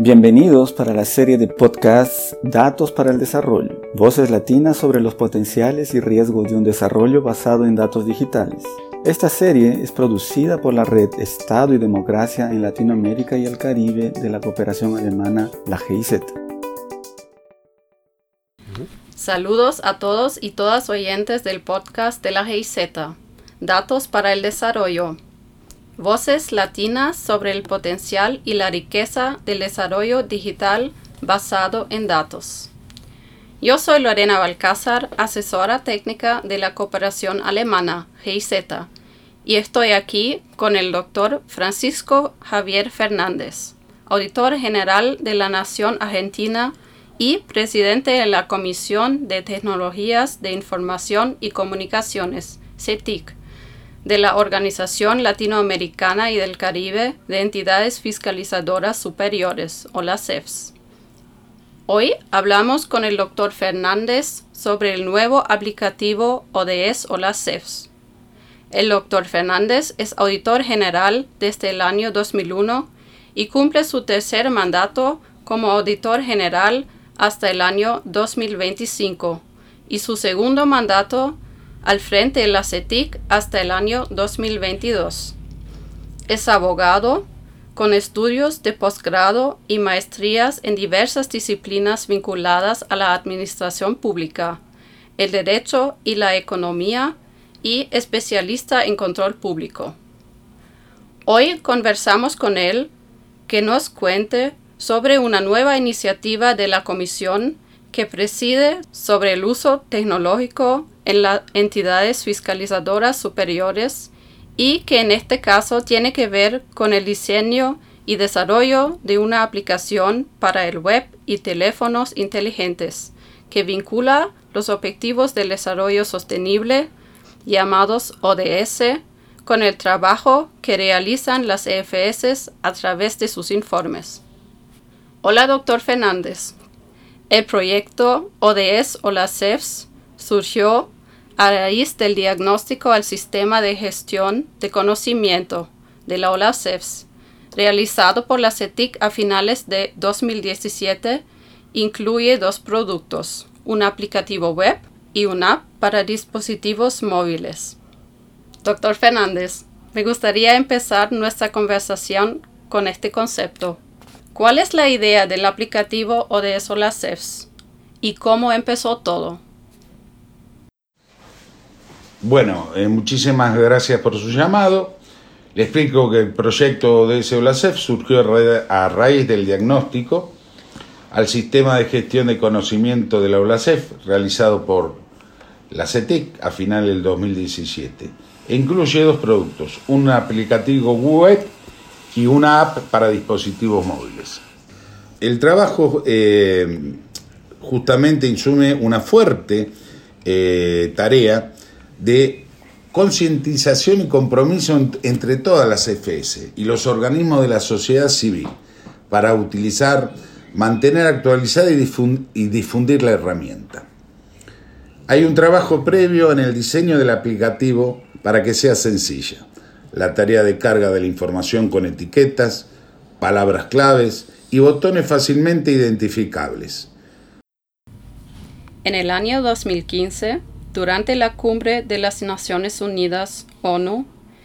Bienvenidos para la serie de podcasts Datos para el Desarrollo, voces latinas sobre los potenciales y riesgos de un desarrollo basado en datos digitales. Esta serie es producida por la red Estado y Democracia en Latinoamérica y el Caribe de la cooperación alemana, la GIZ. Saludos a todos y todas oyentes del podcast de la GIZ, Datos para el Desarrollo. Voces latinas sobre el potencial y la riqueza del desarrollo digital basado en datos. Yo soy Lorena Balcázar, asesora técnica de la cooperación alemana, GIZ, y estoy aquí con el Dr. Francisco Javier Fernández, auditor general de la Nación Argentina y presidente de la Comisión de Tecnologías de Información y Comunicaciones, CETIC, de la Organización Latinoamericana y del Caribe de Entidades Fiscalizadoras Superiores, o las CEFs. Hoy hablamos con el Dr. Fernández sobre el nuevo aplicativo ODS o las CEFs. El Dr. Fernández es auditor general desde el año 2001 y cumple su tercer mandato como auditor general hasta el año 2025 y su segundo mandato al frente de la CETIC hasta el año 2022. Es abogado con estudios de posgrado y maestrías en diversas disciplinas vinculadas a la administración pública, el derecho y la economía, y especialista en control público. Hoy conversamos con él que nos cuente sobre una nueva iniciativa de la Comisión que preside sobre el uso tecnológico en las entidades fiscalizadoras superiores y que en este caso tiene que ver con el diseño y desarrollo de una aplicación para el web y teléfonos inteligentes que vincula los objetivos del desarrollo sostenible, llamados ODS, con el trabajo que realizan las EFS a través de sus informes. Hola, Dr. Fernández. El proyecto ODS o las CEFs surgió a raíz del diagnóstico al sistema de gestión de conocimiento de la OLA CEFs, realizado por la CETIC a finales de 2017, incluye dos productos, un aplicativo web y una app para dispositivos móviles. Dr. Fernández, me gustaría empezar nuestra conversación con este concepto. ¿Cuál es la idea del aplicativo ODS o las CEFs? ¿Y cómo empezó todo? Bueno, muchísimas gracias por su llamado. Le explico que el proyecto ODS o las CEFs surgió a raíz del diagnóstico al sistema de gestión de conocimiento de la OLACEF realizado por la CETIC a finales del 2017. Incluye dos productos, un aplicativo web y una app para dispositivos móviles. El trabajo justamente insume una fuerte tarea de concientización y compromiso entre todas las EFS y los organismos de la sociedad civil para mantener actualizada y difundir la herramienta. Hay un trabajo previo en el diseño del aplicativo para que sea sencilla. La tarea de carga de la información con etiquetas, palabras claves y botones fácilmente identificables. En el año 2015, durante la cumbre de las Naciones Unidas, ONU,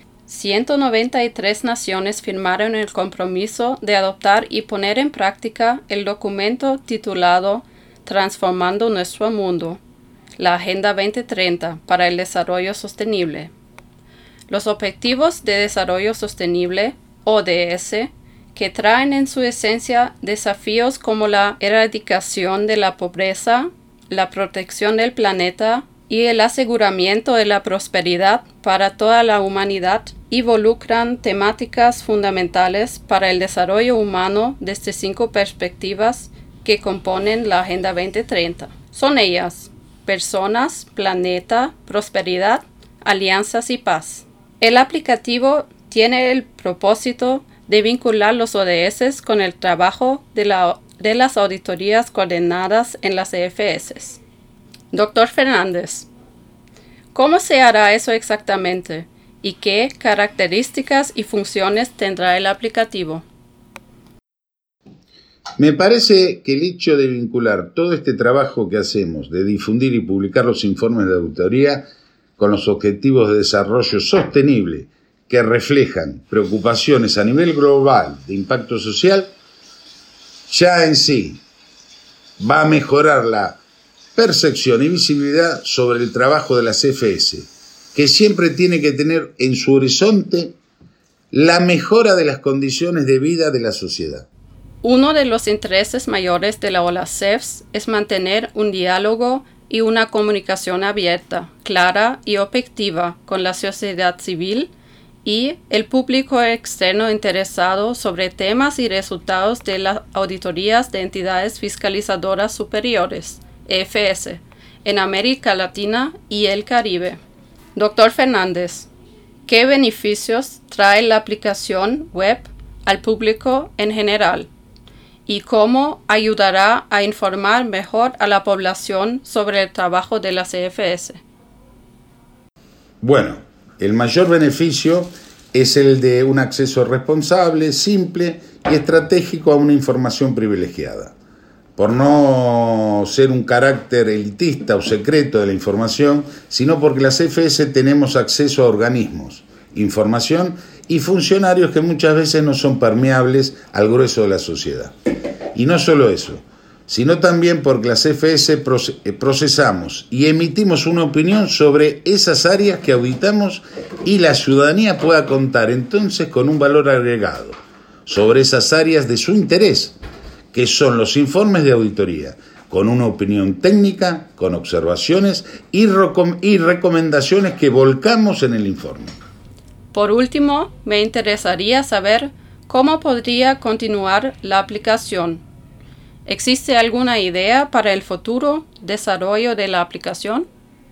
193 naciones firmaron el compromiso de adoptar y poner en práctica el documento titulado Transformando nuestro mundo, la Agenda 2030 para el Desarrollo Sostenible. Los Objetivos de Desarrollo Sostenible, ODS, que traen en su esencia desafíos como la erradicación de la pobreza, la protección del planeta y el aseguramiento de la prosperidad para toda la humanidad, involucran temáticas fundamentales para el desarrollo humano desde 5 perspectivas que componen la Agenda 2030. Son ellas: personas, planeta, prosperidad, alianzas y paz. El aplicativo tiene el propósito de vincular los ODS con el trabajo de las auditorías coordinadas en las EFS. Dr. Fernández, ¿cómo se hará eso exactamente? ¿Y qué características y funciones tendrá el aplicativo? Me parece que el hecho de vincular todo este trabajo que hacemos, de difundir y publicar los informes de auditoría con los objetivos de desarrollo sostenible que reflejan preocupaciones a nivel global de impacto social, ya en sí va a mejorar la percepción y visibilidad sobre el trabajo de las CFS, que siempre tiene que tener en su horizonte la mejora de las condiciones de vida de la sociedad. Uno de los intereses mayores de la OLACEF es mantener un diálogo y una comunicación abierta, clara y objetiva con la sociedad civil y el público externo interesado sobre temas y resultados de las auditorías de entidades fiscalizadoras superiores, EFS, en América Latina y el Caribe. Dr. Fernández, ¿qué beneficios trae la aplicación web al público en general? ¿Y cómo ayudará a informar mejor a la población sobre el trabajo de las EFS? Bueno, el mayor beneficio es el de un acceso responsable, simple y estratégico a una información privilegiada. Por no ser un carácter elitista o secreto de la información, sino porque las EFS tenemos acceso a organismos, información y funcionarios que muchas veces no son permeables al grueso de la sociedad. Y no solo eso, sino también porque las EFS procesamos y emitimos una opinión sobre esas áreas que auditamos y la ciudadanía pueda contar entonces con un valor agregado sobre esas áreas de su interés, que son los informes de auditoría, con una opinión técnica, con observaciones y recomendaciones que volcamos en el informe. Por último, me interesaría saber cómo podría continuar la aplicación. ¿Existe alguna idea para el futuro desarrollo de la aplicación?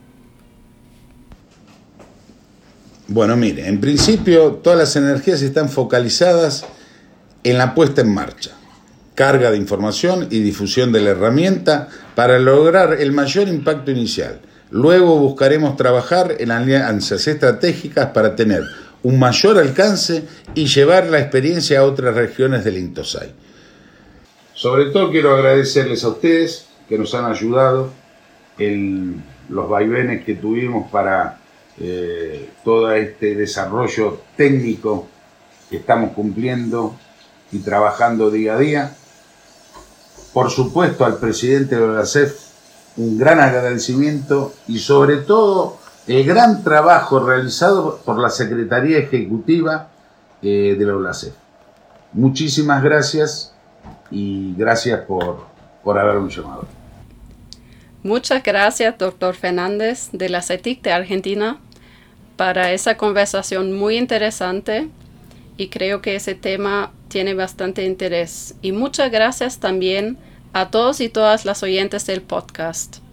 Bueno, mire, en principio todas las energías están focalizadas en la puesta en marcha, carga de información y difusión de la herramienta para lograr el mayor impacto inicial. Luego buscaremos trabajar en alianzas estratégicas para tener un mayor alcance y llevar la experiencia a otras regiones del INTOSAI. Sobre todo quiero agradecerles a ustedes que nos han ayudado en los vaivenes que tuvimos para todo este desarrollo técnico que estamos cumpliendo y trabajando día a día. Por supuesto al presidente de la OLACEF un gran agradecimiento y sobre todo el gran trabajo realizado por la Secretaría Ejecutiva de la OLACEF. Muchísimas gracias y gracias por haberme llamado. Muchas gracias, Dr. Fernández de la CETIC de Argentina, para esa conversación muy interesante y creo que ese tema tiene bastante interés. Y muchas gracias también a todos y todas las oyentes del podcast.